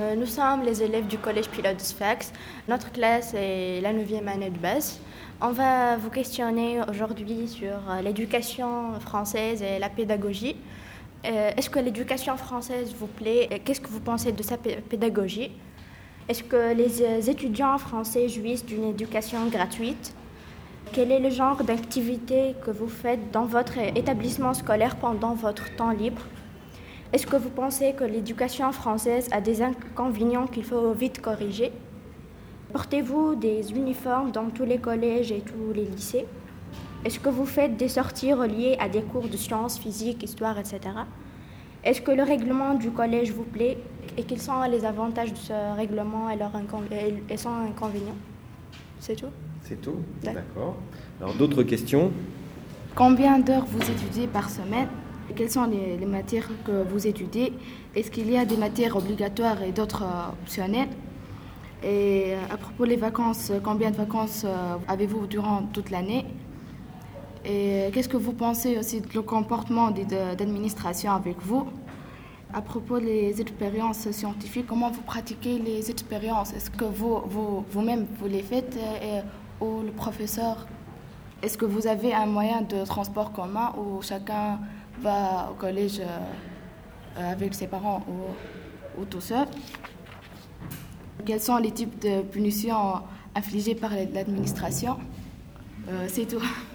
Nous sommes les élèves du collège Pilote Sfax. Notre classe est la 9e année de base. On va vous questionner aujourd'hui sur l'éducation française et la pédagogie. Est-ce que l'éducation française vous plaît? Qu'est-ce que vous pensez de sa pédagogie? Est-ce que les étudiants français jouissent d'une éducation gratuite? Quel est le genre d'activité que vous faites dans votre établissement scolaire pendant votre temps libre? Est-ce que vous pensez que l'éducation française a des inconvénients qu'il faut vite corriger? Portez-vous des uniformes dans tous les collèges et tous les lycées? Est-ce que vous faites des sorties reliées à des cours de sciences, physique, histoire, etc.? Est-ce que le règlement du collège vous plaît? Et quels sont les avantages de ce règlement et son inconvénient? C'est tout? C'est tout? D'accord. Alors d'autres questions? Combien d'heures vous étudiez par semaine? Quelles sont les matières que vous étudiez? Est-ce qu'il y a des matières obligatoires et d'autres optionnelles? Et à propos des vacances, combien de vacances avez-vous durant toute l'année? Et qu'est-ce que vous pensez aussi du comportement d'administration avec vous? À propos des expériences scientifiques, comment vous pratiquez les expériences? Est-ce que vous-même vous les faites ou le professeur? Est-ce que vous avez un moyen de transport commun où chacun va au collège avec ses parents ou tout seul? Quels sont les types de punitions infligées par l'administration? C'est tout.